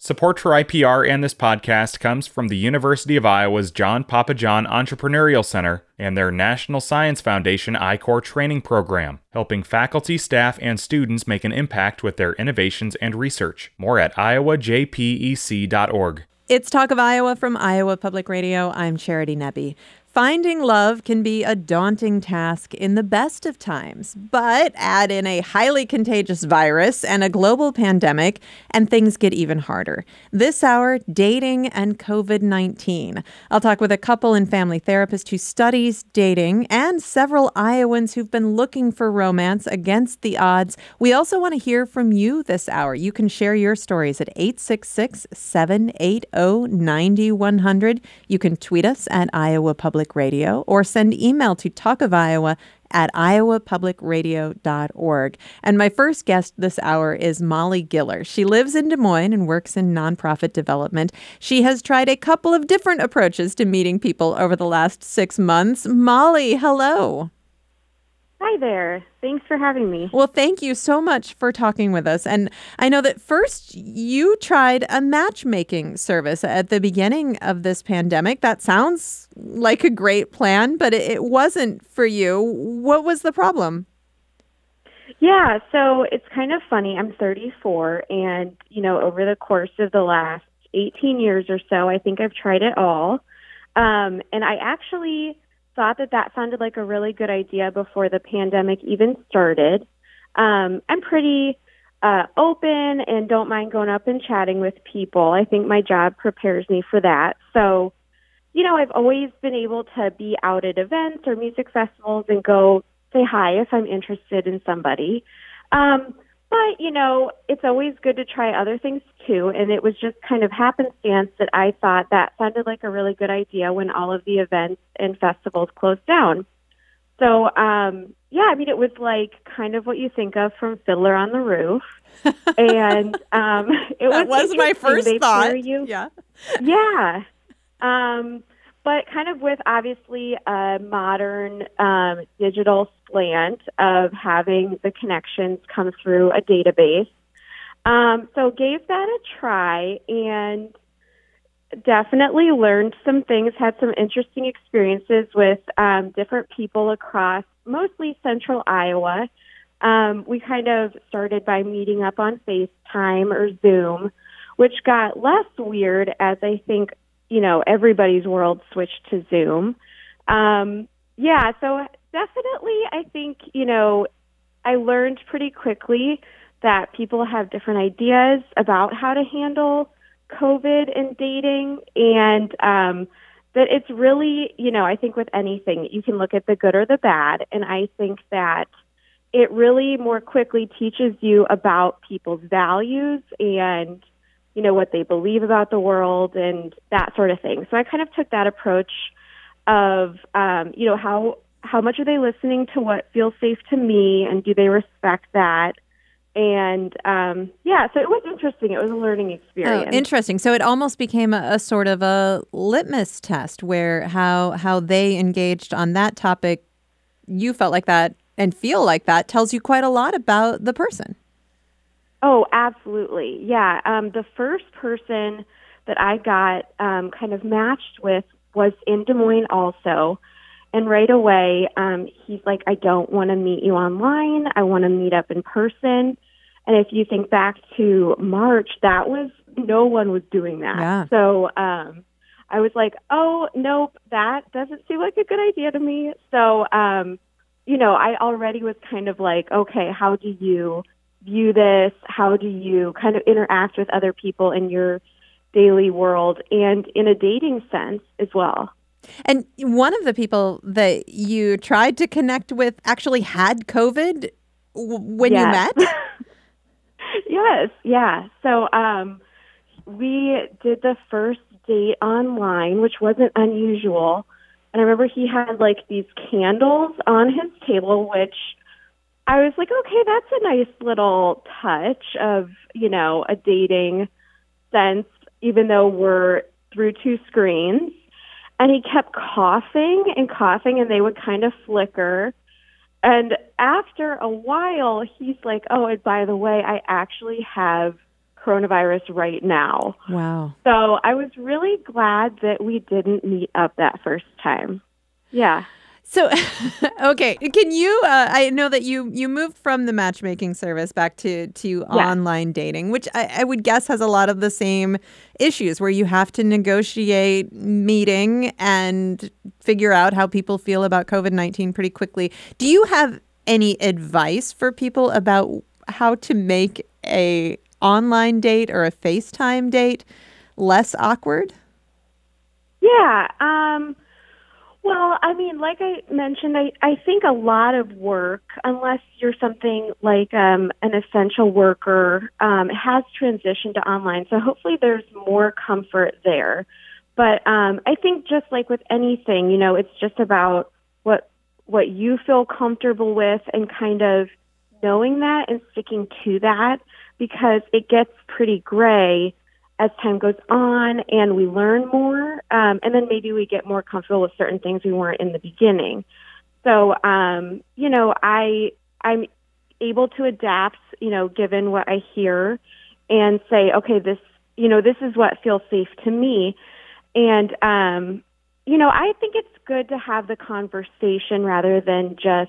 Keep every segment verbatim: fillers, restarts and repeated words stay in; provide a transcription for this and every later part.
Support for I P R and this podcast comes from the University of Iowa's John Papajohn Entrepreneurial Center and their National Science Foundation I Corps training program, helping faculty, staff, and students make an impact with their innovations and research. More at iowa j p e c dot org. It's Talk of Iowa from Iowa Public Radio. I'm Charity Nebbe. Finding love can be a daunting task in the best of times, but add in a highly contagious virus and a global pandemic, and things get even harder. This hour, dating and covid nineteen. I'll talk with a couple and family therapist who studies dating and several Iowans who've been looking for romance against the odds. We also want to hear from you this hour. You can share your stories at eight six six, seven eight zero, nine one zero zero. You can tweet us at Iowa Public Radio or send email to talkofiowa at iowa public radio dot org. And my first guest this hour is Molly Giller. She lives in Des Moines and works in nonprofit development. She has tried a couple of different approaches to meeting people over the last six months. Molly, hello. Hi there. Thanks for having me. Well, thank you so much for talking with us. And I know that first you tried a matchmaking service at the beginning of this pandemic. That sounds like a great plan, but it wasn't for you. What was the problem? Yeah, so it's kind of funny. I'm thirty-four, and, you know, over the course of the last eighteen years or so, I think I've tried it all. Um, and I actually thought that that sounded like a really good idea before the pandemic even started. Um, I'm pretty uh, open and don't mind going up and chatting with people. I think my job prepares me for that. So, you know, I've always been able to be out at events or music festivals and go say hi if I'm interested in somebody. Um, but, you know, it's always good to try other things too. And it was just kind of happenstance that I thought that sounded like a really good idea when all of the events and festivals closed down. So, um, yeah, I mean, it was like kind of what you think of from Fiddler on the Roof. And um, it that was, was my first they thought. You, yeah. Yeah. Um, but kind of with obviously a modern um, digital slant of having the connections come through a database. Um, so gave that a try and definitely learned some things, had some interesting experiences with um, different people across mostly central Iowa. Um, we kind of started by meeting up on FaceTime or Zoom, which got less weird as I think, you know, everybody's world switched to Zoom. Um, yeah, so definitely I think, you know, I learned pretty quickly that people have different ideas about how to handle COVID and dating, and um, that it's really, you know, I think with anything, you can look at the good or the bad, and I think that it really more quickly teaches you about people's values and, you know, what they believe about the world and that sort of thing. So I kind of took that approach of, um, you know, how how much are they listening to what feels safe to me, and do they respect that? And, um, yeah, so it was interesting. It was a learning experience. Oh, interesting. So it almost became a, a sort of a litmus test where how how they engaged on that topic, you felt like that and feel like that tells you quite a lot about the person. Oh, absolutely. Yeah. Um, the first person that I got um, kind of matched with was in Des Moines also. And right away, um, he's like, I don't want to meet you online. I want to meet up in person. And if you think back to March, that was, no one was doing that. Yeah. So um, I was like, oh, nope, that doesn't seem like a good idea to me. So, um, you know, I already was kind of like, okay, how do you view this? How do you kind of interact with other people in your daily world and in a dating sense as well? And one of the people that you tried to connect with actually had COVID w- when yes. you met? Yes, yeah. So um, we did the first date online, which wasn't unusual. And I remember he had like these candles on his table, which I was like, okay, that's a nice little touch of, you know, a dating sense, even though we're through two screens. And he kept coughing and coughing, and they would kind of flicker. And after a while, he's like, oh, and by the way, I actually have coronavirus right now. Wow. So I was really glad that we didn't meet up that first time. Yeah. So, okay, can you, uh, I know that you, you moved from the matchmaking service back to, to Yeah. online dating, which I, I would guess has a lot of the same issues where you have to negotiate meeting and figure out how people feel about COVID nineteen pretty quickly. Do you have any advice for people about how to make a online date or a FaceTime date less awkward? Yeah. Um, well, I mean, like I mentioned, I, I think a lot of work, unless you're something like um, an essential worker, um, has transitioned to online. So hopefully there's more comfort there. But um, I think just like with anything, you know, it's just about what what you feel comfortable with and kind of knowing that and sticking to that, because it gets pretty gray as time goes on and we learn more, um, and then maybe we get more comfortable with certain things we weren't in the beginning. So, um, you know, I, I'm able to adapt, you know, given what I hear and say, okay, this, you know, this is what feels safe to me. And, um, you know, I think it's good to have the conversation rather than just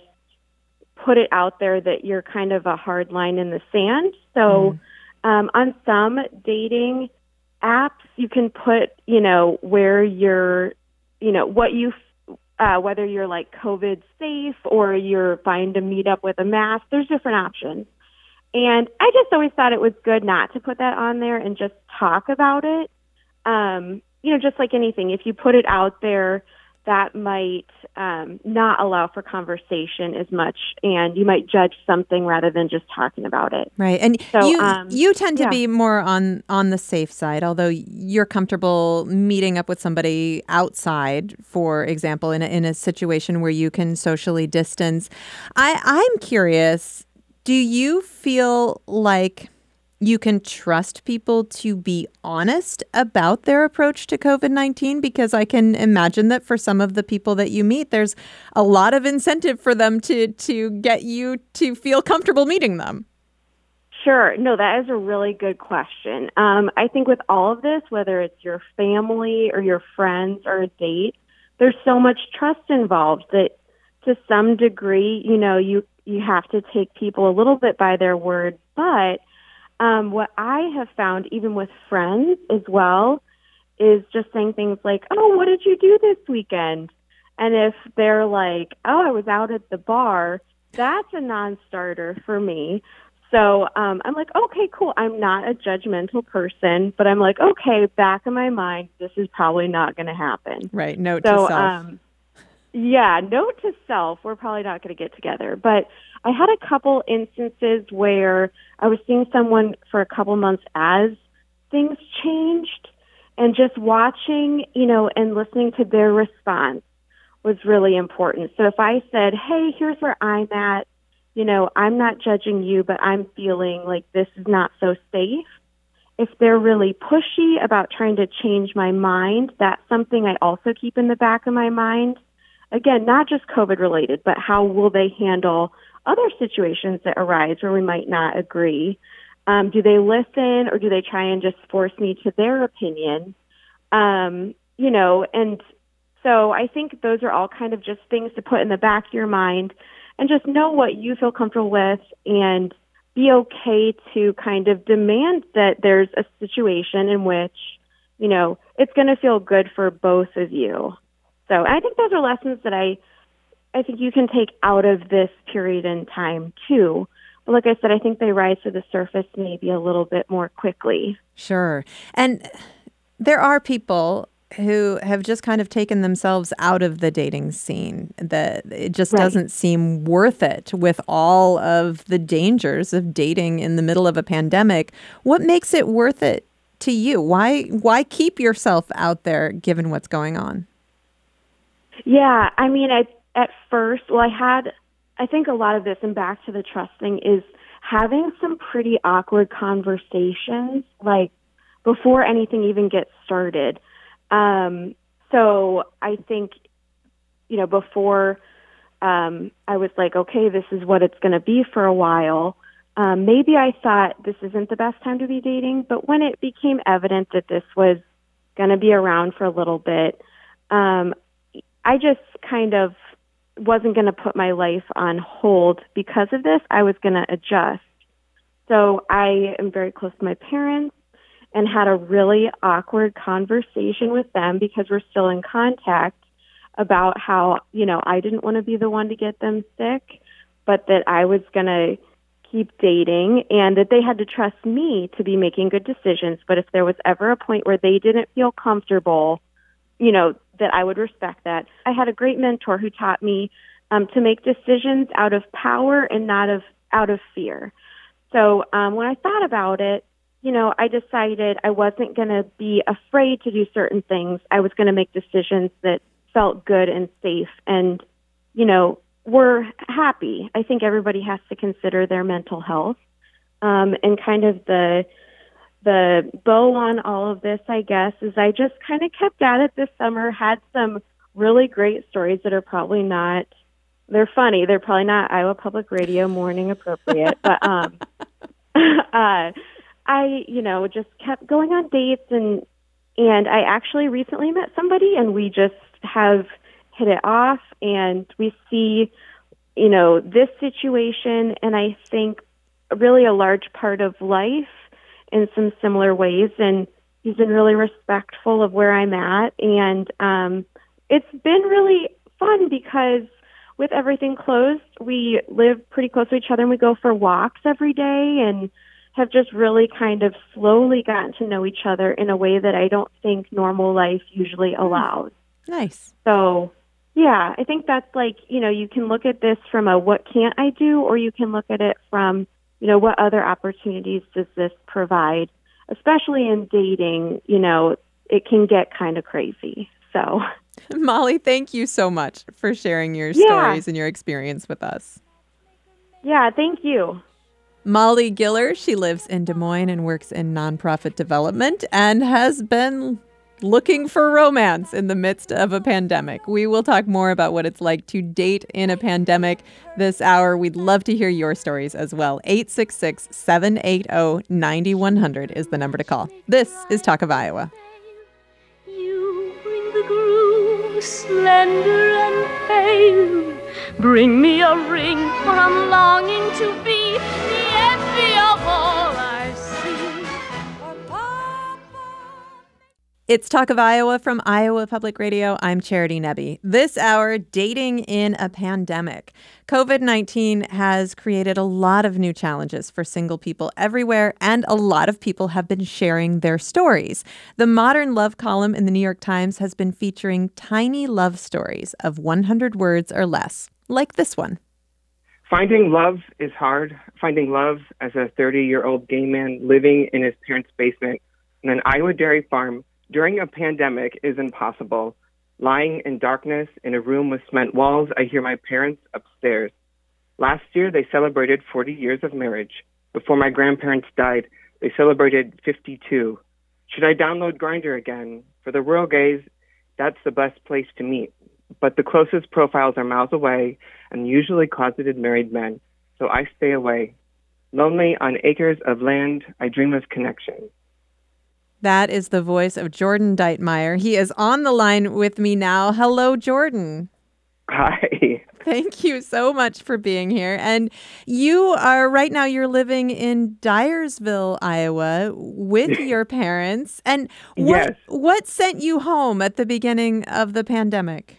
put it out there that you're kind of a hard line in the sand. So, mm. um, on some dating apps, you can put, you know, where you're, you know, what you, uh, whether you're like COVID safe or you're fine to meet up with a mask. There's different options. And I just always thought it was good not to put that on there and just talk about it. Um, you know, just like anything, if you put it out there, that might um, not allow for conversation as much, and you might judge something rather than just talking about it. Right, and so, you um, you tend to yeah. be more on on the safe side, although you're comfortable meeting up with somebody outside, for example, in a, in a situation where you can socially distance. I I'm curious, do you feel like you can trust people to be honest about their approach to COVID nineteen? Because I can imagine that for some of the people that you meet, there's a lot of incentive for them to to get you to feel comfortable meeting them. Sure. No, that is a really good question. Um, I think with all of this, whether it's your family or your friends or a date, there's so much trust involved that to some degree, you know, you, you have to take people a little bit by their word. But Um, what I have found, even with friends as well, is just saying things like, oh, what did you do this weekend? And if they're like, oh, I was out at the bar, that's a non-starter for me. So um, I'm like, okay, cool. I'm not a judgmental person, but I'm like, okay, back in my mind, this is probably not going to happen. Right. Note so, to self. Um, yeah, note to self, we're probably not going to get together. But I had a couple instances where I was seeing someone for a couple months as things changed, and just watching, you know, and listening to their response was really important. So if I said, hey, here's where I'm at, you know, I'm not judging you, but I'm feeling like this is not so safe. If they're really pushy about trying to change my mind, that's something I also keep in the back of my mind. Again, not just COVID related, but how will they handle other situations that arise where we might not agree? Um, do they listen, or do they try and just force me to their opinion? Um, you know, and so I think those are all kind of just things to put in the back of your mind, and just know what you feel comfortable with, and be okay to kind of demand that there's a situation in which, you know, it's going to feel good for both of you. So I think those are lessons that I, I think you can take out of this period in time too. But like I said, I think they rise to the surface maybe a little bit more quickly. Sure. And there are people who have just kind of taken themselves out of the dating scene, that it just right. doesn't seem worth it with all of the dangers of dating in the middle of a pandemic. What makes it worth it to you? Why, why keep yourself out there given what's going on? Yeah, I mean, I, at first, well, I had, I think a lot of this, and back to the trust thing, is having some pretty awkward conversations, like before anything even gets started. Um, so I think, you know, before um, I was like, okay, this is what it's going to be for a while. um, maybe I thought this isn't the best time to be dating, but when it became evident that this was going to be around for a little bit, um, I just kind of wasn't going to put my life on hold because of this. I was going to adjust. So I am very close to my parents and had a really awkward conversation with them because we're still in contact about how, you know, I didn't want to be the one to get them sick, but that I was going to keep dating and that they had to trust me to be making good decisions. But if there was ever a point where they didn't feel comfortable, you know, that I would respect that. I had a great mentor who taught me um, to make decisions out of power and not of out of fear. So um, when I thought about it, you know, I decided I wasn't going to be afraid to do certain things. I was going to make decisions that felt good and safe and, you know, were happy. I think everybody has to consider their mental health. Um, and kind of the the bow on all of this, I guess, is I just kind of kept at it this summer, had some really great stories that are probably not, they're funny. They're probably not Iowa Public Radio morning appropriate, but um, uh, I, you know, just kept going on dates and, and I actually recently met somebody and we just have hit it off and we see, you know, this situation and I think really a large part of life in some similar ways. And he's been really respectful of where I'm at. And um, it's been really fun because with everything closed, we live pretty close to each other and we go for walks every day and have just really kind of slowly gotten to know each other in a way that I don't think normal life usually allows. Nice. So, yeah, I think that's like, you know, you can look at this from a what can't I do, or you can look at it from, you know, what other opportunities does this provide? Especially in dating, you know, it can get kind of crazy. So, Molly, thank you so much for sharing your yeah. stories and your experience with us. Yeah, thank you. Molly Giller, she lives in Des Moines and works in nonprofit development and has been looking for romance in the midst of a pandemic. We will talk more about what it's like to date in a pandemic this hour. We'd love to hear your stories as well. eight six six, seven eight zero, nine one zero zero is the number to call. This is Talk of Iowa. You bring the groove, slender and pale. Bring me a ring, for I'm longing to be the envy of all I see. It's Talk of Iowa from Iowa Public Radio. I'm Charity Nebbe. This hour, dating in a pandemic. covid nineteen has created a lot of new challenges for single people everywhere, and a lot of people have been sharing their stories. The Modern Love column in the New York Times has been featuring tiny love stories of one hundred words or less, like this one. Finding love is hard. Finding love as a thirty-year-old gay man living in his parents' basement in an Iowa dairy farm during a pandemic is impossible. Lying in darkness in a room with cement walls, I hear my parents upstairs. Last year, they celebrated forty years of marriage. Before my grandparents died, they celebrated fifty-two. Should I download Grindr again? For the rural gays, that's the best place to meet. But the closest profiles are miles away and usually closeted married men, so I stay away. Lonely on acres of land, I dream of connection. That is the voice of Jordan Deitmeyer. He is on the line with me now. Hello, Jordan. Hi. Thank you so much for being here. And you are, right now, you're living in Dyersville, Iowa with your parents. And what, yes. what sent you home at the beginning of the pandemic?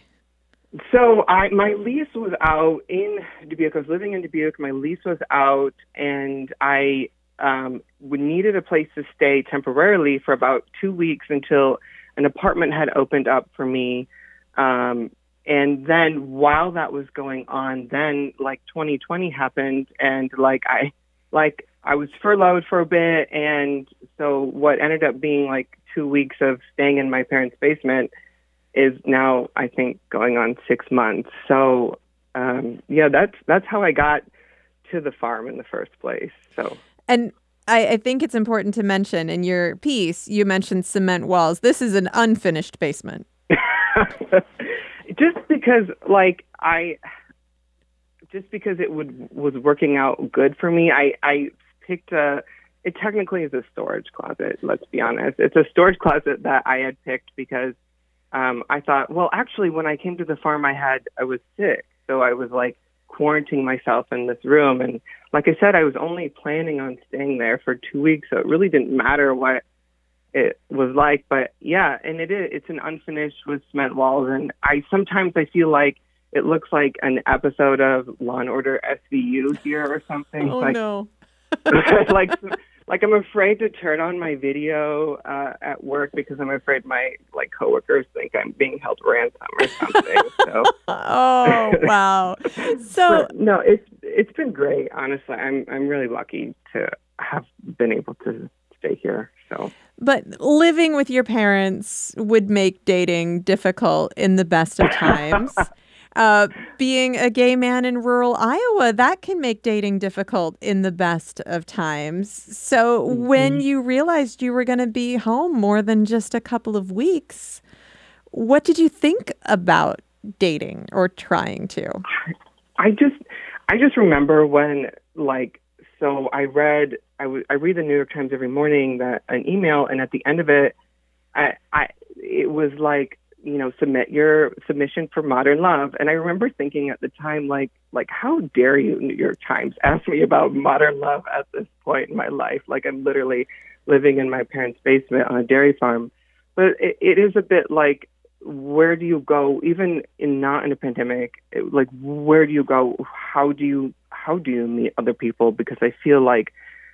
So I, my lease was out in Dubuque. I was living in Dubuque. My lease was out, and I um, needed a place to stay temporarily for about two weeks until an apartment had opened up for me. Um, and then while that was going on, then like twenty twenty happened, and like I, like I was furloughed for a bit, and so what ended up being like two weeks of staying in my parents' basement is now, I think, going on six months. So, um, yeah, that's that's how I got to the farm in the first place. So, and I, I think it's important to mention in your piece, you mentioned cement walls. This is an unfinished basement. Just because, like, I, just because it would was working out good for me, I, I picked a, it technically is a storage closet, let's be honest. It's a storage closet that I had picked because um, I thought, well, actually, when I came to the farm, I had, I was sick. So I was like quarantining myself in this room. And like I said, I was only planning on staying there for two weeks. So it really didn't matter what it was like. But yeah, and it is, it's an unfinished with cement walls. And I sometimes I feel like it looks like an episode of Law and Order S V U here or something. Oh, like, no. like, like I'm afraid to turn on my video uh, at work because I'm afraid my like coworkers think I'm being held ransom or something. So. Oh, wow. So But, no, it's it's been great. Honestly, I'm I'm really lucky to have been able to stay here. So. But living with your parents would make dating difficult in the best of times. Uh, being a gay man in rural Iowa, that can make dating difficult in the best of times. So mm-hmm. when you realized you were going to be home more than just a couple of weeks, what did you think about dating or trying to? I just, I just remember when, like, so I read, I, w- I read the New York Times every morning, that an email, and at the end of it, I, I, it was like, you know, submit your submission for Modern Love. And I remember thinking at the time, like, like, how dare you, New York Times, ask me about Modern Love at this point in my life? Like, I'm literally living in my parents' basement on a dairy farm. But it, it is a bit like, where do you go, even in not in a pandemic, it, like, where do you go? How do you, how do you meet other people? Because I feel like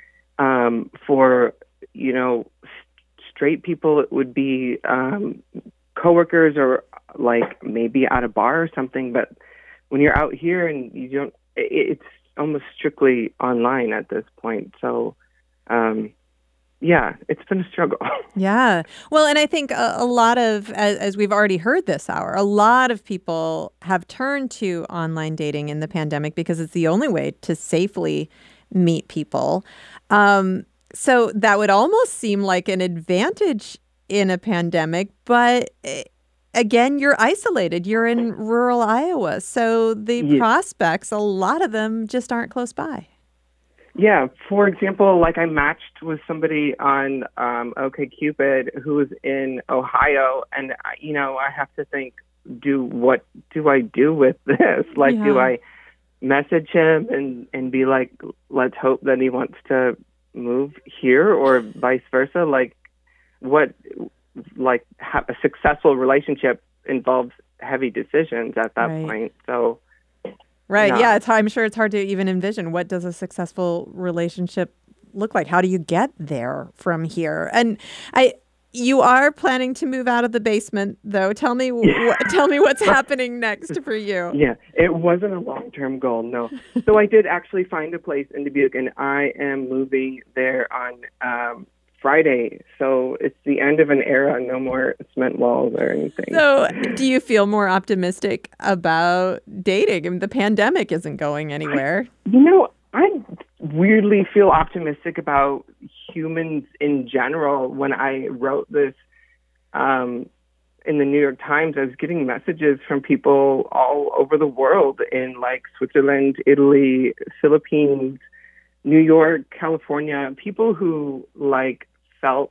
um, for, you know, straight people, it would be, um, coworkers or like maybe at a bar or something, but when you're out here and you don't, it's almost strictly online at this point. So, um, yeah, it's been a struggle. Yeah. Well, and I think a, a lot of, as, as we've already heard this hour, a lot of people have turned to online dating in the pandemic because it's the only way to safely meet people. Um, so that would almost seem like an advantage in a pandemic, but again, you're isolated. You're in rural Iowa, so the yeah. prospects, a lot of them just aren't close by. Yeah, for example, like I matched with somebody on um, OkCupid who was in Ohio, and you know, I have to think, do what do I do with this? Like, yeah. do I message him and and be like, let's hope that he wants to move here, or vice versa? Like, what, like, ha- a successful relationship involves heavy decisions at that right. point. So, right. no. Yeah. It's, I'm sure it's hard to even envision what does a successful relationship look like? How do you get there from here? And I, you are planning to move out of the basement, though. Tell me, wh- tell me what's happening next for you. Yeah, it wasn't a long-term goal, no. So I did actually find a place in Dubuque, and I am moving there on um, Friday. So it's the end of an era, no more cement walls or anything. So do you feel more optimistic about dating? I mean, the pandemic isn't going anywhere. I, you know, I weirdly feel optimistic about humans in general. When I wrote this um, in the New York Times, I was getting messages from people all over the world in like Switzerland, Italy, Philippines, New York, California, people who like felt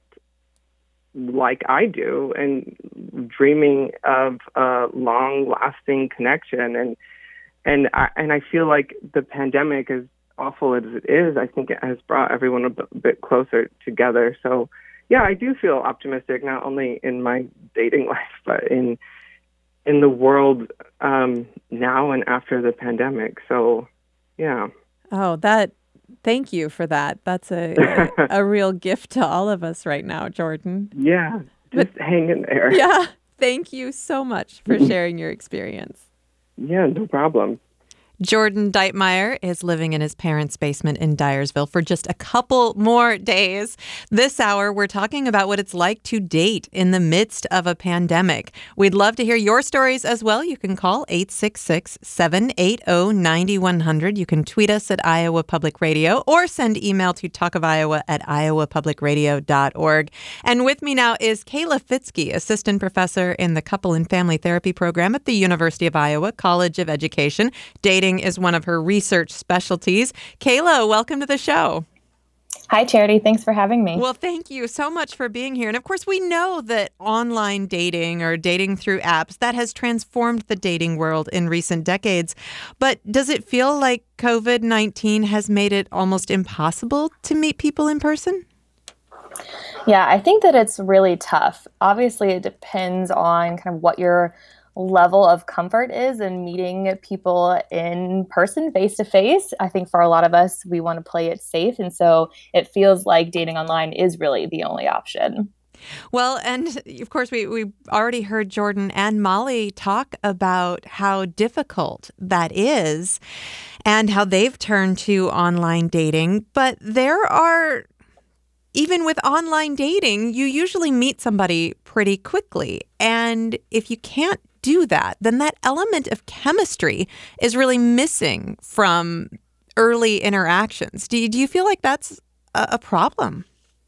like I do and dreaming of a long-lasting connection. And and I, and I feel like the pandemic, as awful as it is, I think it has brought everyone a b- bit closer together. So, yeah, I do feel optimistic, not only in my dating life, but in in the world um, now and after the pandemic. So, yeah. Oh, that... Thank you for that. That's a, a a real gift to all of us right now, Jordan. Yeah, just but, hang in there. Yeah, thank you so much for sharing your experience. Yeah, no problem. Jordan Deitmeyer is living in his parents' basement in Dyersville for just a couple more days. This hour, we're talking about what it's like to date in the midst of a pandemic. We'd love to hear your stories as well. You can call eight six six, seven eight zero, nine one zero zero. You can tweet us at Iowa Public Radio or send email to talkofiowa at iowa public radio dot org. And with me now is Kayla Fitzke, assistant professor in the Couple and Family Therapy program at the University of Iowa College of Education, dating dating is one of her research specialties. Kayla, welcome to the show. Hi, Charity. Thanks for having me. Well, thank you so much for being here. And of course, we know that online dating or dating through apps, that has transformed the dating world in recent decades. But does it feel like COVID nineteen has made it almost impossible to meet people in person? Yeah, I think that it's really tough. Obviously, it depends on kind of what your level of comfort is in meeting people in person, face to face. I think for a lot of us, we want to play it safe. And so it feels like dating online is really the only option. Well, and of course, we, we already heard Jordan and Molly talk about how difficult that is and how they've turned to online dating. But there are, even with online dating, you usually meet somebody pretty quickly. And if you can't do that, then that element of chemistry is really missing from early interactions. Do you, do you feel like that's a, a problem?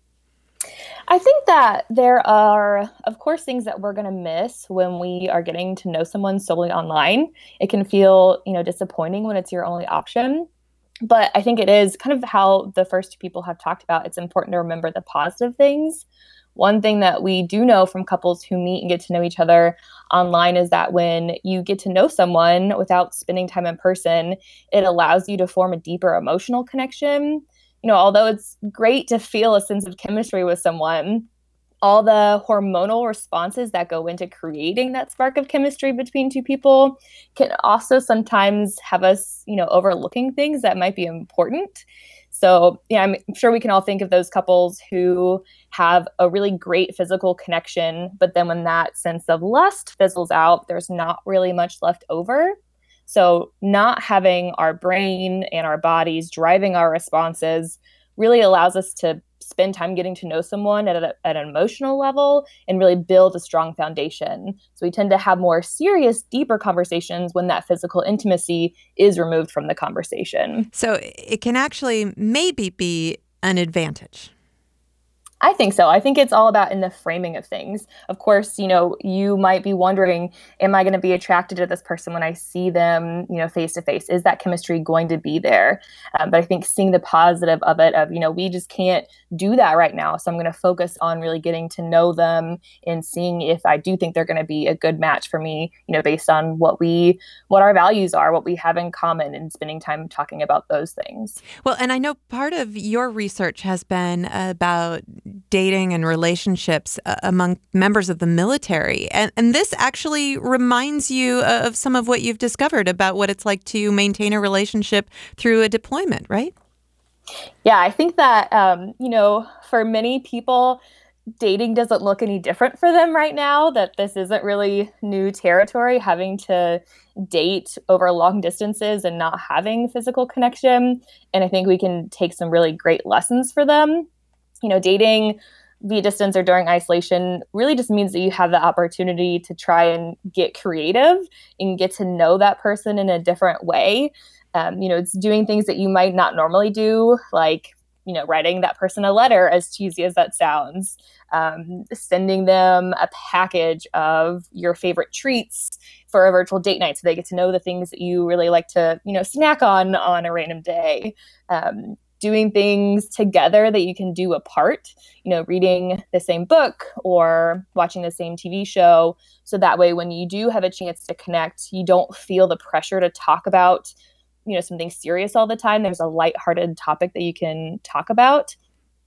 I think that there are, of course, things that we're going to miss when we are getting to know someone solely online. It can feel, you know, disappointing when it's your only option. But I think it is kind of how the first two people have talked about. It's important to remember the positive things. One thing that we do know from couples who meet and get to know each other online is that when you get to know someone without spending time in person, it allows you to form a deeper emotional connection. You know, although it's great to feel a sense of chemistry with someone, all the hormonal responses that go into creating that spark of chemistry between two people can also sometimes have us, you know, overlooking things that might be important. So, yeah, I'm sure we can all think of those couples who have a really great physical connection, but then when that sense of lust fizzles out, there's not really much left over. So not having our brain and our bodies driving our responses really allows us to spend time getting to know someone at, a, at an emotional level and really build a strong foundation. So we tend to have more serious, deeper conversations when that physical intimacy is removed from the conversation. So it can actually maybe be an advantage. I think so. I think it's all about in the framing of things. Of course, you know, you might be wondering, am I going to be attracted to this person when I see them, you know, face to face? Is that chemistry going to be there? Um, but I think seeing the positive of it, of, you know, we just can't do that right now. So I'm going to focus on really getting to know them and seeing if I do think they're going to be a good match for me, you know, based on what we, what our values are, what we have in common, and spending time talking about those things. Well, and I know part of your research has been about dating and relationships uh, among members of the military. And, and this actually reminds you of some of what you've discovered about what it's like to maintain a relationship through a deployment, right? Yeah, I think that, um, you know, for many people, dating doesn't look any different for them right now, that this isn't really new territory, having to date over long distances and not having physical connection. And I think we can take some really great lessons for them. You know, dating via distance or during isolation really just means that you have the opportunity to try and get creative and get to know that person in a different way. Um, you know, it's doing things that you might not normally do, like, you know, writing that person a letter, as cheesy as that sounds, um, sending them a package of your favorite treats for a virtual date night so they get to know the things that you really like to, you know, snack on on a random day. Um, doing things together that you can do apart, you know, reading the same book or watching the same T V show. So that way, when you do have a chance to connect, you don't feel the pressure to talk about, you know, something serious all the time. There's a lighthearted topic that you can talk about.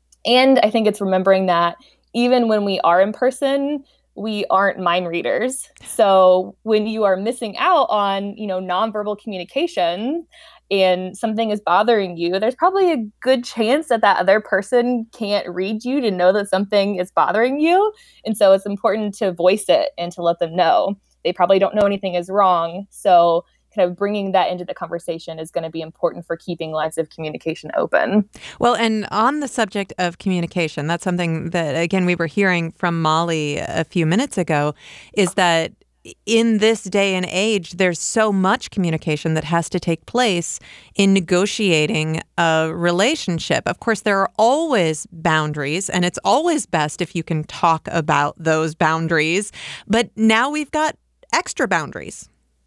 And I think it's remembering that even when we are in person, we aren't mind readers. So when you are missing out on, you know, nonverbal communication and something is bothering you, there's probably a good chance that that other person can't read you to know that something is bothering you. And so it's important to voice it and to let them know. They probably don't know anything is wrong. So kind of bringing that into the conversation is going to be important for keeping lines of communication open. Well, and on the subject of communication, that's something that, again, we were hearing from Molly a few minutes ago, is that in this day and age, there's so much communication that has to take place in negotiating a relationship. Of course, there are always boundaries, and it's always best if you can talk about those boundaries. But now we've got extra boundaries.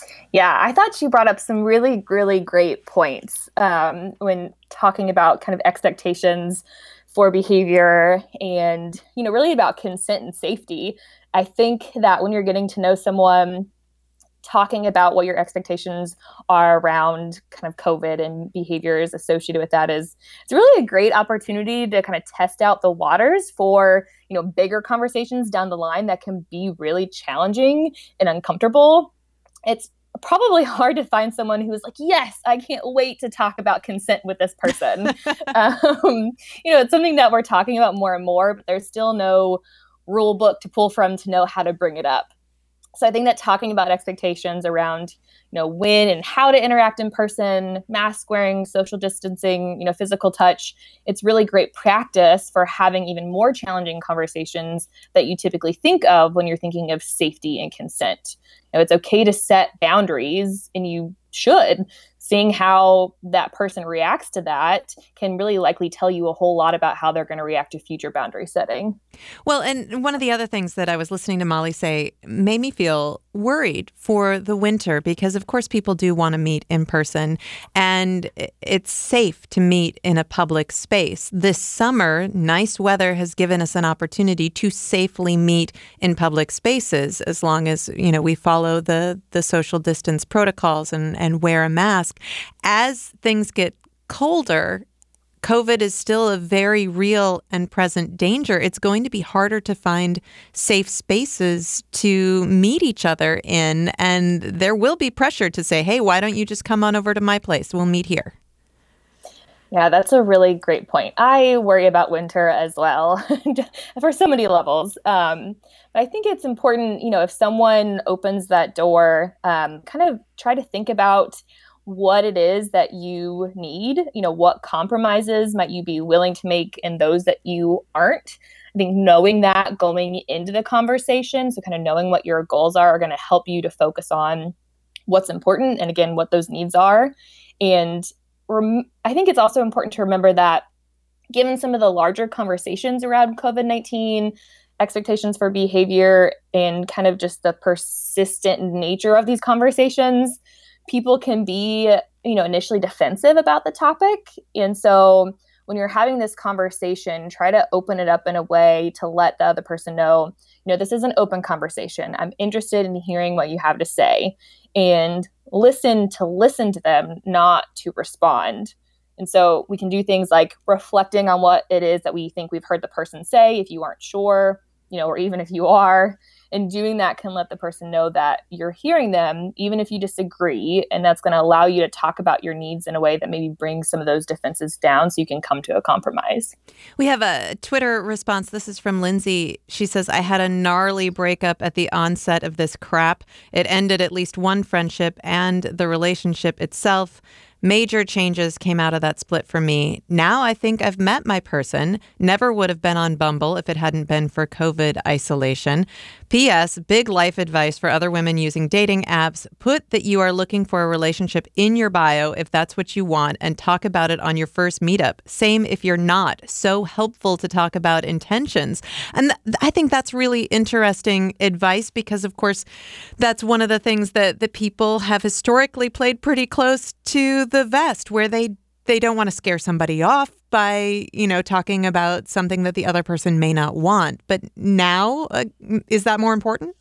Yeah, I thought you brought up some really, really great points um, when talking about kind of expectations for behavior and, you know, really about consent and safety. I think that when you're getting to know someone, talking about what your expectations are around kind of COVID and behaviors associated with that is it's really a great opportunity to kind of test out the waters for, you know, bigger conversations down the line that can be really challenging and uncomfortable. It's probably hard to find someone who's like, yes, I can't wait to talk about consent with this person. um, you know, it's something that we're talking about more and more, but there's still no rule book to pull from to know how to bring it up. So I think that talking about expectations around, you know, when and how to interact in person, mask wearing, social distancing, you know, physical touch, it's really great practice for having even more challenging conversations that you typically think of when you're thinking of safety and consent. You know, it's okay to set boundaries, and you should. Seeing how that person reacts to that can really likely tell you a whole lot about how they're going to react to future boundary setting. Well, and one of the other things that I was listening to Molly say made me feel worried for the winter because, of course, people do want to meet in person, and it's safe to meet in a public space. This summer, nice weather has given us an opportunity to safely meet in public spaces as long as, you know, we follow the, the social distance protocols and, and wear a mask. As things get colder, COVID is still a very real and present danger. It's going to be harder to find safe spaces to meet each other in. And there will be pressure to say, hey, why don't you just come on over to my place? We'll meet here. Yeah, that's a really great point. I worry about winter as well for so many levels. Um, but I think it's important, you know, if someone opens that door, um, kind of try to think about what it is that you need, you know, what compromises might you be willing to make and those that you aren't. I think knowing that going into the conversation, so kind of knowing what your goals are, are going to help you to focus on what's important and, again, what those needs are. And rem- I think it's also important to remember that given some of the larger conversations around COVID nineteen, expectations for behavior, and kind of just the persistent nature of these conversations, people can be, you know, initially defensive about the topic. And so when you're having this conversation, try to open it up in a way to let the other person know, you know, this is an open conversation. I'm interested in hearing what you have to say, and listen to listen to them, not to respond. And so we can do things like reflecting on what it is that we think we've heard the person say, if you aren't sure, you know, or even if you are. And doing that can let the person know that you're hearing them, even if you disagree. And that's going to allow you to talk about your needs in a way that maybe brings some of those defenses down so you can come to a compromise. We have a Twitter response. This is from Lindsay. She says, I had a gnarly breakup at the onset of this crap. It ended at least one friendship and the relationship itself. Major changes came out of that split for me. Now I think I've met my person. Never would have been on Bumble if it hadn't been for COVID isolation. P S. Big life advice for other women using dating apps. Put that you are looking for a relationship in your bio if that's what you want, and talk about it on your first meetup. Same if you're not. So helpful to talk about intentions. And th- I think that's really interesting advice because, of course, that's one of the things that the people have historically played pretty close to the vest, where they they don't want to scare somebody off by, you know, talking about something that the other person may not want. But now, uh, is that more important?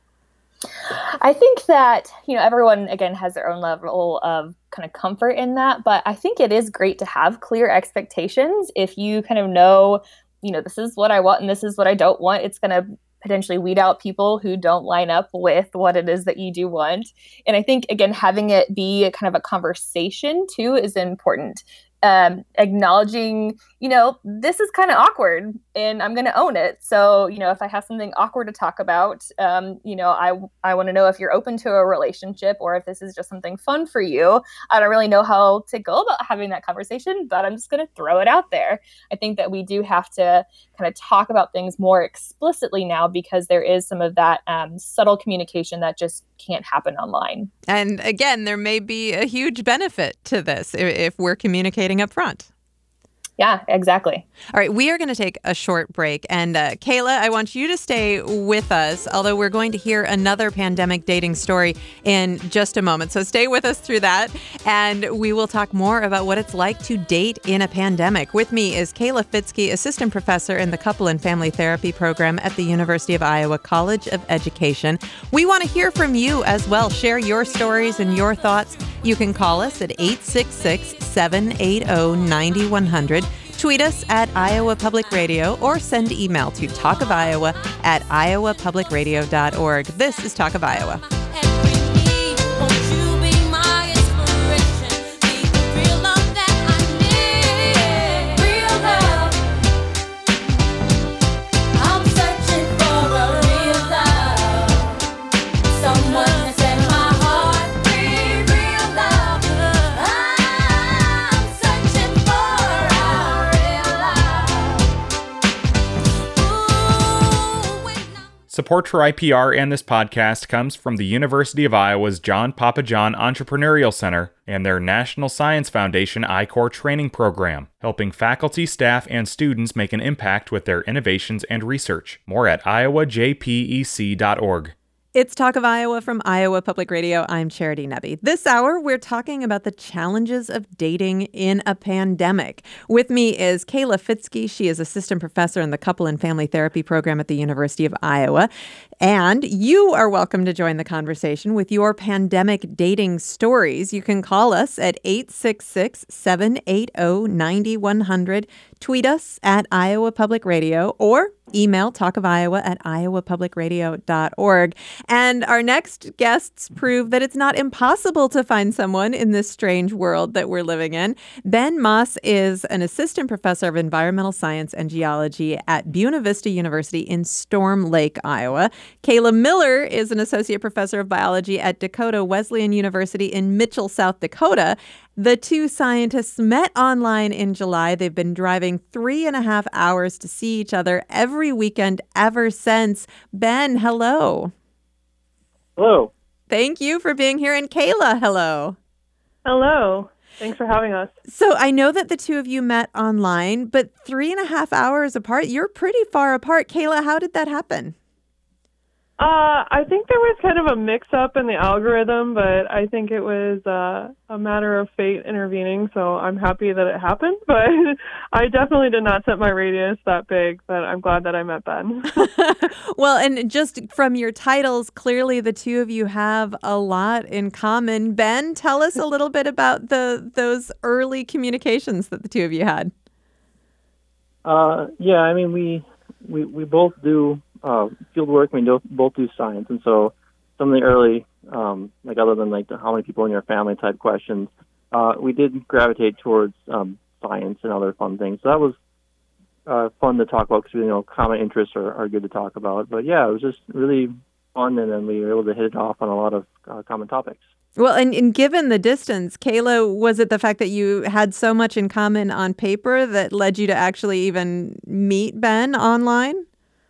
I think that, you know, everyone, again, has their own level of kind of comfort in that. But I think it is great to have clear expectations. If you kind of know, you know, this is what I want and this is what I don't want, it's going to potentially weed out people who don't line up with what it is that you do want. And I think, again, having it be a kind of a conversation too is important. Um, acknowledging, you know, this is kind of awkward and I'm going to own it. So, you know, if I have something awkward to talk about, um, you know, I, I want to know if you're open to a relationship or if this is just something fun for you. I don't really know how to go about having that conversation, but I'm just going to throw it out there. I think that we do have to kind of talk about things more explicitly now because there is some of that um, subtle communication that just can't happen online. And again, there may be a huge benefit to this if, if we're communicating up front. Yeah, exactly. All right, we are going to take a short break. And uh, Kayla, I want you to stay with us, although we're going to hear another pandemic dating story in just a moment. So stay with us through that, and we will talk more about what it's like to date in a pandemic. With me is Kayla Fitzke, assistant professor in the Couple and Family Therapy program at the University of Iowa College of Education. We want to hear from you as well. Share your stories and your thoughts. You can call us at eight six six, seven eight zero, nine one zero zero. Tweet us at Iowa Public Radio or send email to talkofiowa at iowa public radio dot org. This is Talk of Iowa. Support for I P R and this podcast comes from the University of Iowa's John Papajohn Entrepreneurial Center and their National Science Foundation I Corps training program, helping faculty, staff, and students make an impact with their innovations and research. More at iowa j p e c dot org. It's Talk of Iowa from Iowa Public Radio. I'm Charity Nebbe. This hour, we're talking about the challenges of dating in a pandemic. With me is Kayla Fitzke. She is assistant professor in the Couple and Family Therapy program at the University of Iowa. And you are welcome to join the conversation with your pandemic dating stories. You can call us at eight six six, seven eight zero, nine one zero zero. Tweet us at Iowa Public Radio or email talkofiowa at iowa public radio dot org. And our next guests prove that it's not impossible to find someone in this strange world that we're living in. Ben Moss is an assistant professor of environmental science and geology at Buena Vista University in Storm Lake, Iowa. Kayla Miller is an associate professor of biology at Dakota Wesleyan University in Mitchell, South Dakota. The two scientists met online in July. They've been driving three and a half hours to see each other every weekend ever since. Ben, hello. Hello. Thank you for being here. And Kayla, hello. Hello. Thanks for having us. So I know that the two of you met online, but three and a half hours apart, you're pretty far apart. Kayla, how did that happen? Uh, I think there was kind of a mix-up in the algorithm, but I think it was uh, a matter of fate intervening, so I'm happy that it happened. But I definitely did not set my radius that big, but I'm glad that I met Ben. Well, and just from your titles, clearly the two of you have a lot in common. Ben, tell us a little bit about the those early communications that the two of you had. Uh, yeah, I mean, we we, we both do Uh, field work. We do, both do science, and so some of the early, um, like other than like the, how many people in your family type questions, uh, we did gravitate towards um, science and other fun things. So that was uh, fun to talk about because you know common interests are, are good to talk about. But yeah, it was just really fun, and then we were able to hit it off on a lot of uh, common topics. Well, and, and given the distance, Kayla, was it the fact that you had so much in common on paper that led you to actually even meet Ben online?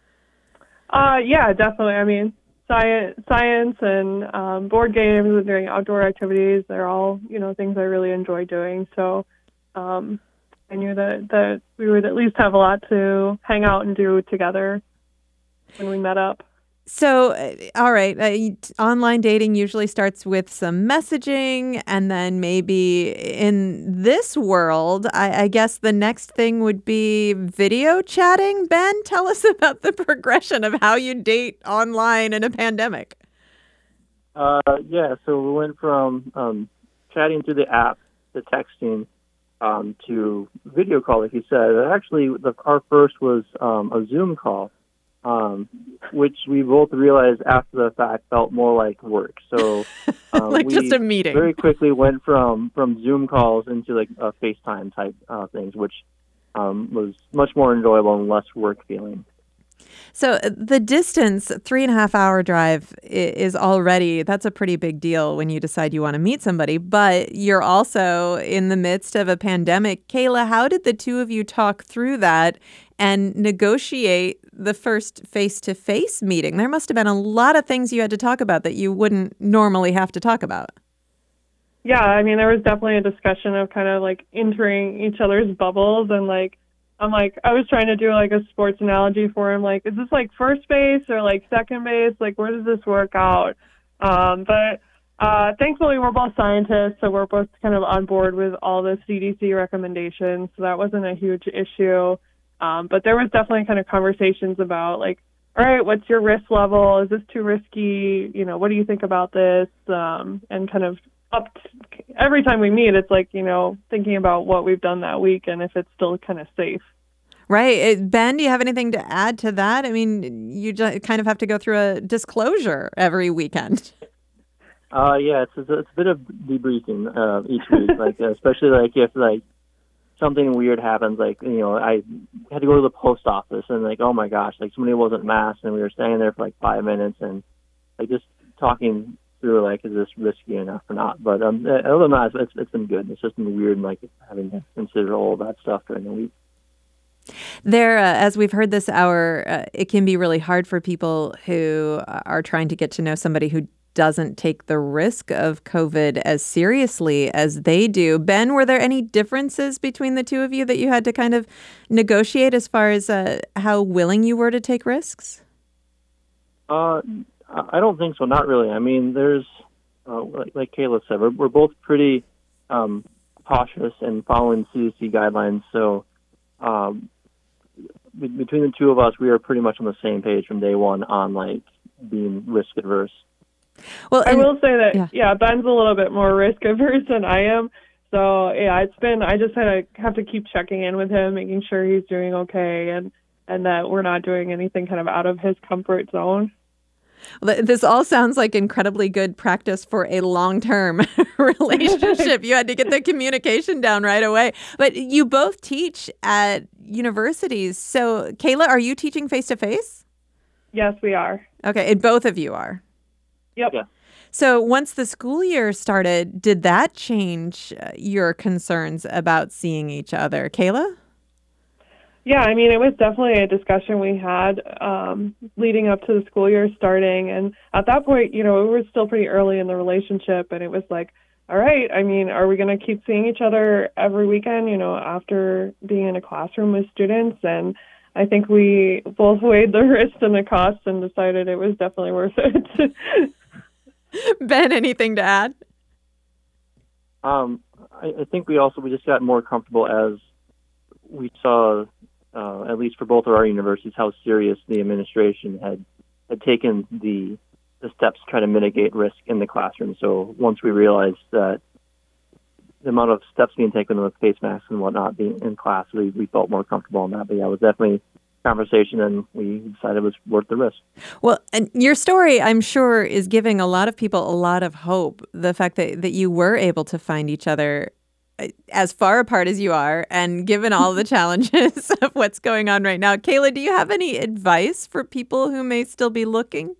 Uh, yeah, definitely. I mean, science, science and um, board games and doing outdoor activities, they're all, you know, things I really enjoy doing. So um, I knew that, that we would at least have a lot to hang out and do together when we met up. So, uh, all right, uh, online dating usually starts with some messaging, and then maybe in this world, I, I guess the next thing would be video chatting. Ben, tell us about the progression of how you date online in a pandemic. Uh, yeah, so we went from um, chatting through the app to texting um, to video call, like you said. Actually, the, our first was um, a Zoom call. Um, which we both realized after the fact felt more like work. So um, like we just a meeting. Very quickly went from, from Zoom calls into like uh, FaceTime type uh, things, which um, was much more enjoyable and less work feeling. So the distance, three and a half hour drive is already, that's a pretty big deal when you decide you want to meet somebody, but you're also in the midst of a pandemic. Kayla, how did the two of you talk through that and negotiate the first face-to-face meeting? There must have been a lot of things you had to talk about that you wouldn't normally have to talk about. yeah, I mean, there was definitely a discussion of kind of like entering each other's bubbles. And like, I'm like, I was trying to do like a sports analogy for him. Like, is this like first base or like second base? Like, where does this work out? Um, but uh, thankfully, we're both scientists, so we're both kind of on board with all the C D C recommendations. So that wasn't a huge issue. Um, but there was definitely kind of conversations about like, all right, what's your risk level? Is this too risky? You know, what do you think about this? Um, and kind of up to, every time we meet, it's like, you know, thinking about what we've done that week and if it's still kind of safe. Right. Ben, do you have anything to add to that? I mean, you just kind of have to go through a disclosure every weekend. Uh, yeah, it's, it's, a, it's a bit of debriefing uh, each week, like especially like if like something weird happens, like, you know, I had to go to the post office and like, oh my gosh, like somebody wasn't masked and we were standing there for like five minutes and like just talking through like, is this risky enough or not? But um, other than that, it's, it's been good. It's just been weird, like having to consider all of that stuff during the week. There, uh, as we've heard this hour, uh, it can be really hard for people who are trying to get to know somebody who doesn't take the risk of COVID as seriously as they do. Ben, were there any differences between the two of you that you had to kind of negotiate as far as uh, how willing you were to take risks? Uh, I don't think so. Not really. I mean, there's, uh, like, like Kayla said, we're, we're both pretty um, cautious and following C D C guidelines. So um, be- between the two of us, we are pretty much on the same page from day one on like being risk adverse. Well, I will say that, yeah. yeah, Ben's a little bit more risk averse than I am. So, yeah, it's been, I just had to have to keep checking in with him, making sure he's doing okay and, and that we're not doing anything kind of out of his comfort zone. Well, this all sounds like incredibly good practice for a long-term relationship. You had to get the communication down right away. But you both teach at universities. So, Kayla, are you teaching face-to-face? Yes, we are. Okay, and both of you are? Yep. Yeah. So once the school year started, did that change your concerns about seeing each other? Kayla? Yeah, I mean, it was definitely a discussion we had um, leading up to the school year starting. And at that point, you know, it was still pretty early in the relationship. And it was like, all right, I mean, are we going to keep seeing each other every weekend, you know, after being in a classroom with students? And I think we both weighed the risks and the costs and decided it was definitely worth it. Ben, anything to add? Um, I, I think we also, we just got more comfortable as we saw, uh, at least for both of our universities, how serious the administration had, had taken the, the steps to try to mitigate risk in the classroom. So once we realized that the amount of steps being taken with face masks and whatnot being in class, we, we felt more comfortable in that. But yeah, it was definitely conversation and we decided it was worth the risk. Well, and your story, I'm sure, is giving a lot of people a lot of hope. The fact that, that you were able to find each other as far apart as you are and given all the challenges of what's going on right now. Kayla, do you have any advice for people who may still be looking?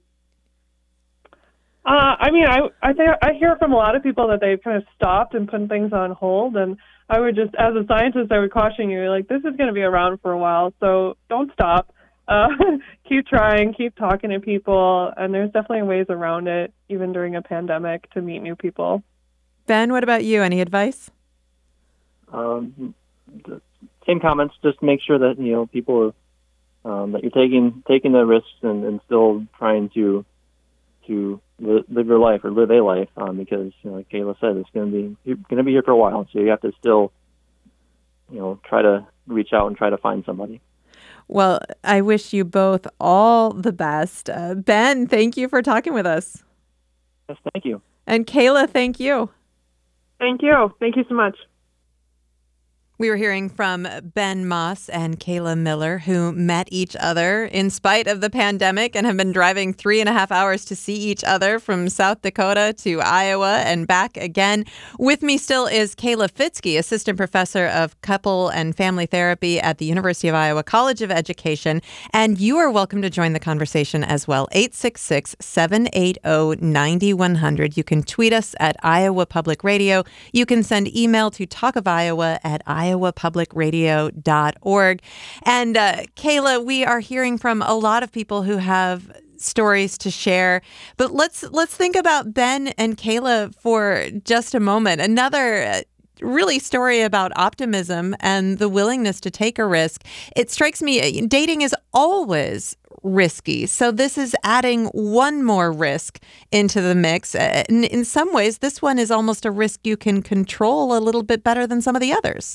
Uh, I mean, I I think I hear from a lot of people that they've kind of stopped and put things on hold. And I would just, as a scientist, I would caution you, like, this is going to be around for a while, so don't stop. Uh, keep trying, keep talking to people, and there's definitely ways around it, even during a pandemic, to meet new people. Ben, what about you? Any advice? Um, same comments. Just make sure that, you know, people um, that you're taking taking the risks and, and still trying to to live your life or live a life, um, because, you know, like Kayla said, it's going to be you're going to be here for a while, so you have to still, you know, try to reach out and try to find somebody. Well, I wish you both all the best. Uh, Ben, thank you for talking with us. Yes, thank you. And Kayla, thank you. Thank you. Thank you so much. We were hearing from Ben Moss and Kayla Miller, who met each other in spite of the pandemic and have been driving three and a half hours to see each other from South Dakota to Iowa and back again. With me still is Kayla Fitzke, assistant professor of couple and family therapy at the University of Iowa College of Education. And you are welcome to join the conversation as well. eight six six, seven eight zero, nine one zero zero. You can tweet us at Iowa Public Radio. You can send email to talk of iowa at iowa public radio dot org. And uh, Kayla, we are hearing from a lot of people who have stories to share. But let's let's think about Ben and Kayla for just a moment. Another uh, really story about optimism and the willingness to take a risk. It strikes me uh, dating is always risky. So this is adding one more risk into the mix. Uh, in, in some ways, this one is almost a risk you can control a little bit better than some of the others.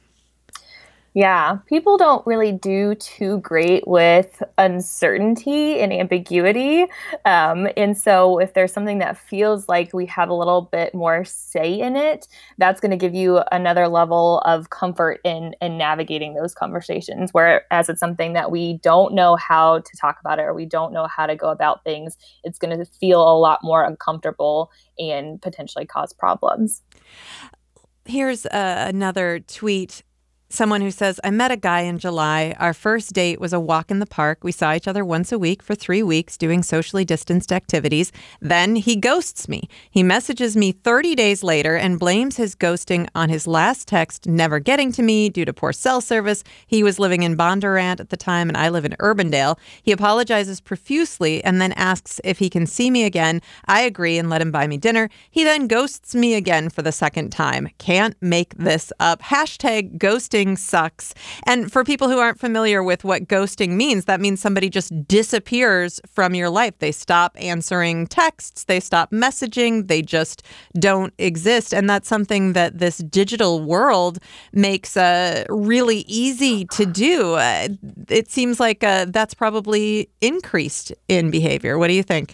Yeah, people don't really do too great with uncertainty and ambiguity. Um, and so if there's something that feels like we have a little bit more say in it, that's going to give you another level of comfort in, in navigating those conversations. Whereas it's something that we don't know how to talk about it, or we don't know how to go about things, it's going to feel a lot more uncomfortable and potentially cause problems. Here's uh, another tweet. Someone who says, I met a guy in July. Our first date was a walk in the park. We saw each other once a week for three weeks doing socially distanced activities. Then he ghosts me. He messages me thirty days later and blames his ghosting on his last text never getting to me due to poor cell service. He was living in Bondurant at the time and I live in Urbandale. He apologizes profusely and then asks if he can see me again. I agree and let him buy me dinner. He then ghosts me again for the second time. Can't make this up. Hashtag ghosting sucks. And for people who aren't familiar with what ghosting means, that means somebody just disappears from your life. They stop answering texts, they stop messaging, they just don't exist. And that's something that this digital world makes uh, really easy to do. Uh, it seems like uh, that's probably increased in behavior. What do you think?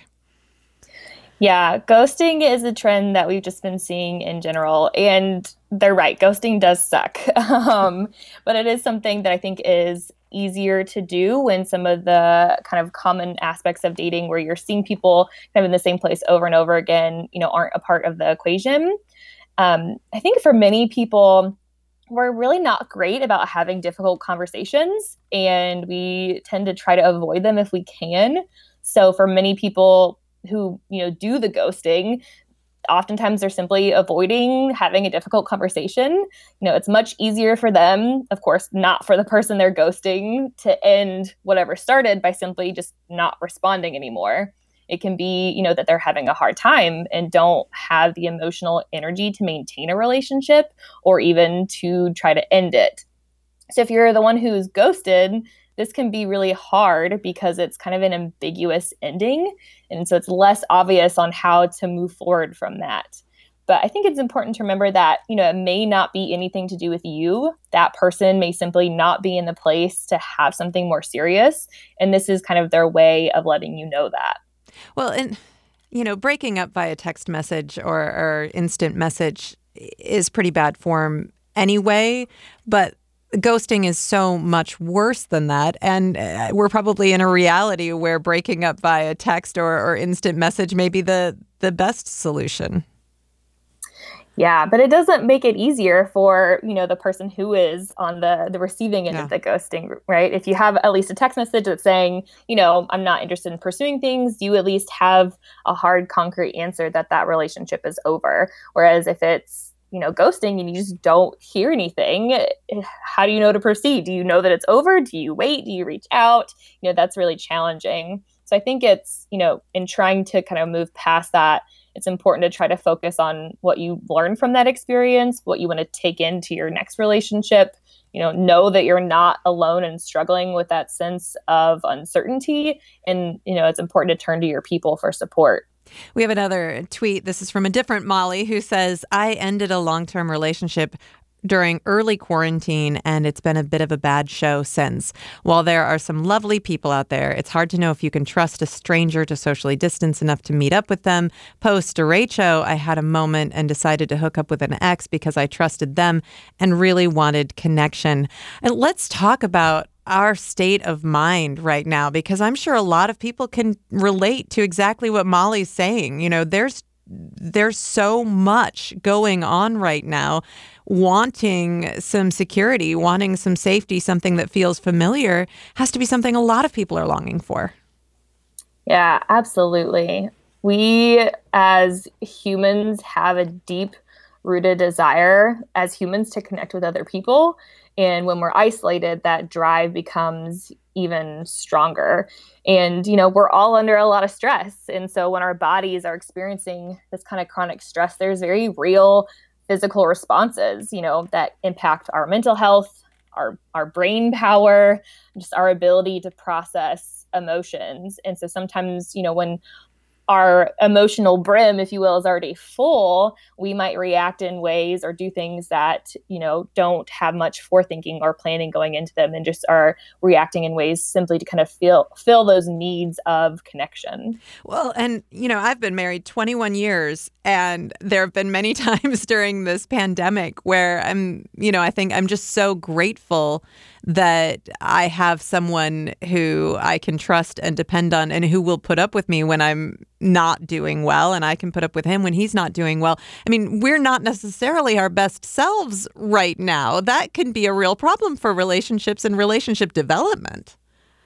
Yeah, ghosting is a trend that we've just been seeing in general. And they're right, ghosting does suck. um, but it is something that I think is easier to do when some of the kind of common aspects of dating where you're seeing people kind of in the same place over and over again, you know, aren't a part of the equation. Um, I think for many people, we're really not great about having difficult conversations, and we tend to try to avoid them if we can. So for many people who, you know, do the ghosting, oftentimes they're simply avoiding having a difficult conversation. You know, it's much easier for them, of course, not for the person they're ghosting, to end whatever started by simply just not responding anymore. It can be, you know, that they're having a hard time and don't have the emotional energy to maintain a relationship or even to try to end it. So if you're the one who's ghosted, this can be really hard because it's kind of an ambiguous ending. And so it's less obvious on how to move forward from that. But I think it's important to remember that, you know, it may not be anything to do with you. That person may simply not be in the place to have something more serious. And this is kind of their way of letting you know that. Well, and, you know, breaking up via text message or, or instant message is pretty bad form anyway. But ghosting is so much worse than that. And uh, we're probably in a reality where breaking up via text or, or instant message may be the, the best solution. Yeah, but it doesn't make it easier for, you know, the person who is on the, the receiving end Yeah. of the ghosting, right? If you have at least a text message that's saying, you know, I'm not interested in pursuing things, you at least have a hard, concrete answer that that relationship is over. Whereas if it's, you know, ghosting and you just don't hear anything, how do you know to proceed? Do you know that it's over? Do you wait? Do you reach out? You know, that's really challenging. So I think it's, you know, in trying to kind of move past that, it's important to try to focus on what you learn from that experience, what you want to take into your next relationship. You know, know that you're not alone and struggling with that sense of uncertainty. And, you know, it's important to turn to your people for support. We have another tweet. This is from a different Molly who says, I ended a long-term relationship during early quarantine, and it's been a bit of a bad show since. While there are some lovely people out there, it's hard to know if you can trust a stranger to socially distance enough to meet up with them. Post derecho, I had a moment and decided to hook up with an ex because I trusted them and really wanted connection. And let's talk about our state of mind right now, because I'm sure a lot of people can relate to exactly what Molly's saying. You know, there's there's so much going on right now, wanting some security, wanting some safety, something that feels familiar has to be something a lot of people are longing for. Yeah, absolutely. We as humans have a deep rooted desire as humans to connect with other people. And when we're isolated, that drive becomes even stronger. And, you know, we're all under a lot of stress. And so when our bodies are experiencing this kind of chronic stress, there's very real physical responses, you know, that impact our mental health, our, our brain power, just our ability to process emotions. And so sometimes, you know, when our emotional brim, if you will, is already full, we might react in ways or do things that, you know, don't have much forethinking or planning going into them, and just are reacting in ways simply to kind of feel, fill those needs of connection. Well, and, you know, I've been married twenty-one years, and there have been many times during this pandemic where I'm, you know, I think I'm just so grateful that I have someone who I can trust and depend on, and who will put up with me when I'm not doing well, and I can put up with him when he's not doing well. I mean, we're not necessarily our best selves right now. That can be a real problem for relationships and relationship development.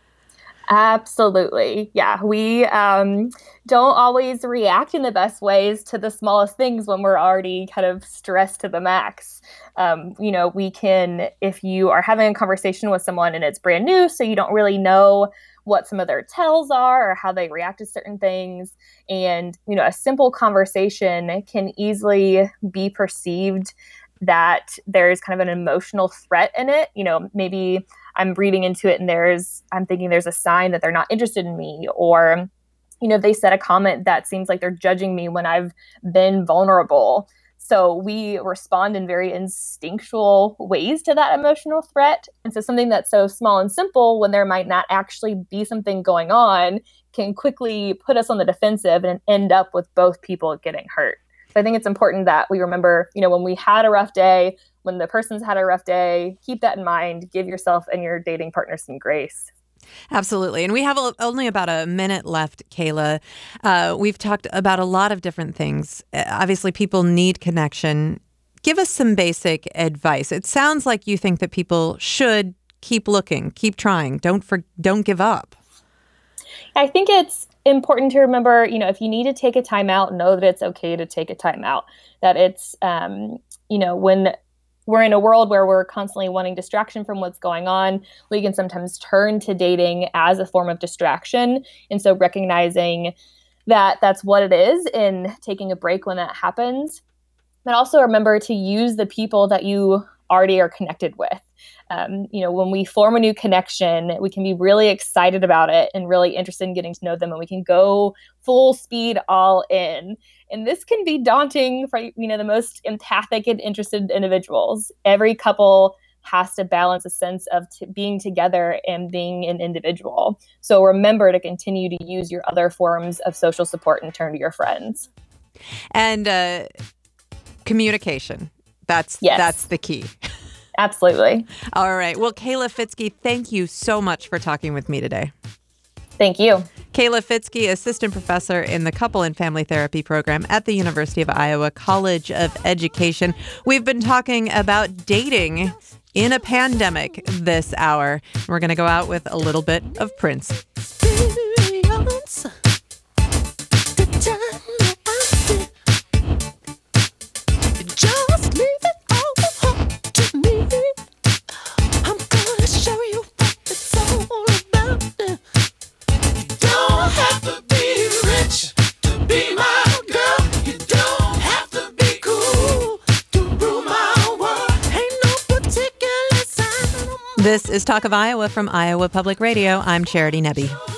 Absolutely. Yeah. We um, don't always react in the best ways to the smallest things when we're already kind of stressed to the max. Um, you know, we can, if you are having a conversation with someone and it's brand new, so you don't really know what some of their tells are or how they react to certain things. And, you know, a simple conversation can easily be perceived that there's kind of an emotional threat in it. You know, maybe I'm reading into it and there's, I'm thinking there's a sign that they're not interested in me, or, you know, they said a comment that seems like they're judging me when I've been vulnerable. So we respond in very instinctual ways to that emotional threat. And so something that's so small and simple, when there might not actually be something going on, can quickly put us on the defensive and end up with both people getting hurt. So I think it's important that we remember, you know, when we had a rough day, when the person's had a rough day, keep that in mind. Give yourself and your dating partner some grace. Absolutely. And we have a, only about a minute left, Kayla. Uh, we've talked about a lot of different things. Uh, obviously, people need connection. Give us some basic advice. It sounds like you think that people should keep looking, keep trying. Don't for, don't give up. I think it's important to remember, you know, if you need to take a time out, know that it's okay to take a time out. That it's, um, you know, when we're in a world where we're constantly wanting distraction from what's going on, we can sometimes turn to dating as a form of distraction. And so recognizing that that's what it is and taking a break when that happens. But also remember to use the people that you already are connected with. Um, you know, when we form a new connection, we can be really excited about it and really interested in getting to know them, and we can go full speed all in. And this can be daunting for, you know, the most empathic and interested individuals. Every couple has to balance a sense of t- being together and being an individual. So remember to continue to use your other forms of social support and turn to your friends. And uh, communication. That's yes. That's the key. Absolutely. All right. Well, Kayla Fitzke, thank you so much for talking with me today. Thank you. Kayla Fitzke, assistant professor in the Couple and Family Therapy program at the University of Iowa College of Education. We've been talking about dating in a pandemic this hour. We're going to go out with a little bit of Prince. Just leave it all up to me. I'm gonna show you what it's all about. You don't have to be rich to be my girl. You don't have to be cool to rule my world. Ain't no particular sign. This is Talk of Iowa from Iowa Public Radio. I'm Charity Nebbe.